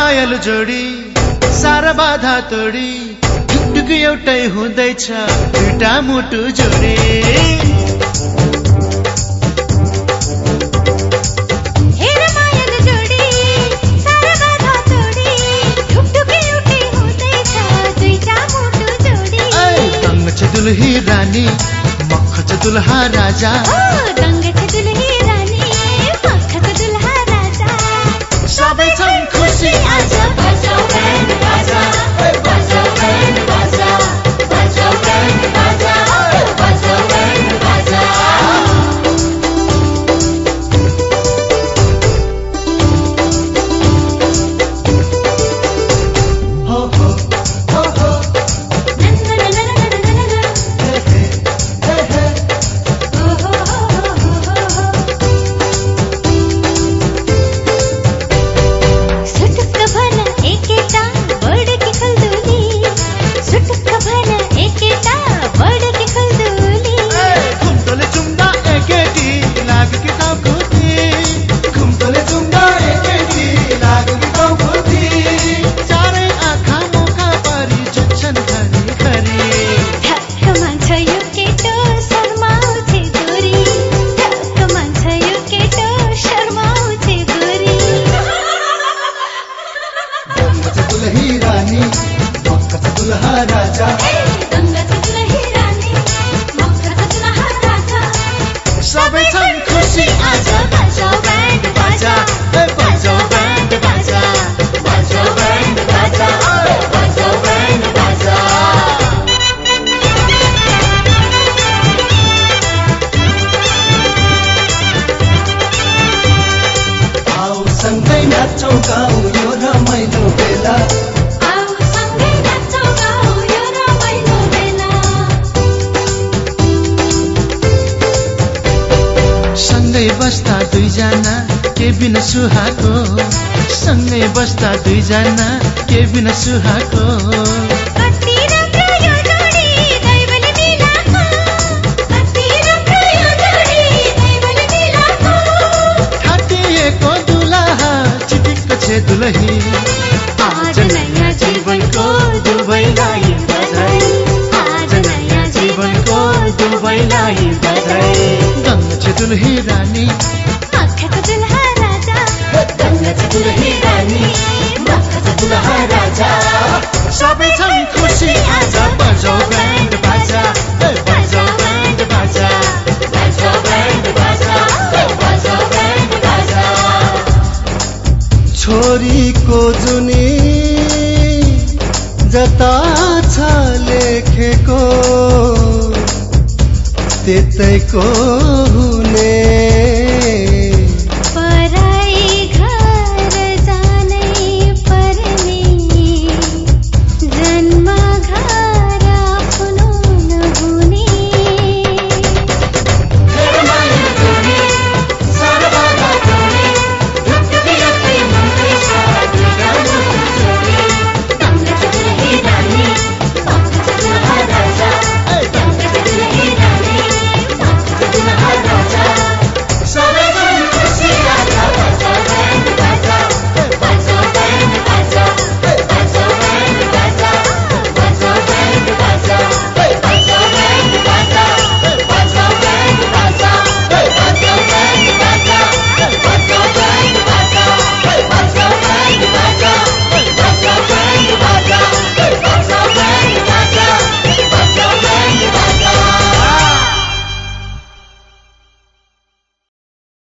मायालु जोडी सारा बाधा तोडी ढुकढुक एउटै हुँदैछ दुईटा मुटु जोडी दुल्ही रानी मख छ दुल्हा राजा दङ्ग छ दुल्ही रानी मख छ दुल्हा राजा सबै छन् खुसी आज बजाऊ ब्यान्ड बाजा बजाऊ ब्यान्ड बाजा बजाऊ ब्यान्ड बाजा बजाऊ ब्यान्ड बाजा हो हो हो हो सबै छन् खुसी आज बजाऊ ब्यान्ड बाजा बजाऊ ब्यान्ड बाजा बजाऊ ब्यान्ड बाजा बजाऊ ब्यान्ड बाजा आऊ सँगै नाचौँ गाउँ यो रमाइलो बेला सँगै बस्दा दुईजना के बिना सुहाको सँगै बस्दा दुईजना के बिना सुहाको कति राम्रो यो जोडी दैवले मिलाको कति राम्रो यो जोडी दैवले मिलाको ठाटिएको दुलहा चिटिक्क छे दुलही आज नयाँ जीवनको दुबईलाई बधाई आज नयाँ जीवनको दुबईलाई बधाई दङ्ग छ दुलही रानी मख छ दुल्हा राजा दङ्ग छ दुलही रानी मख छ दुल्हा राजा सबै छन् खुसी आज बजाऊ ब्यान्ड बाजा बजाऊ ब्यान्ड बाजा बजाऊ ब्यान्ड बाजा बजाऊ ब्यान्ड बाजा छोरीको जुनी जता छ लेखेको त्यतैको हुने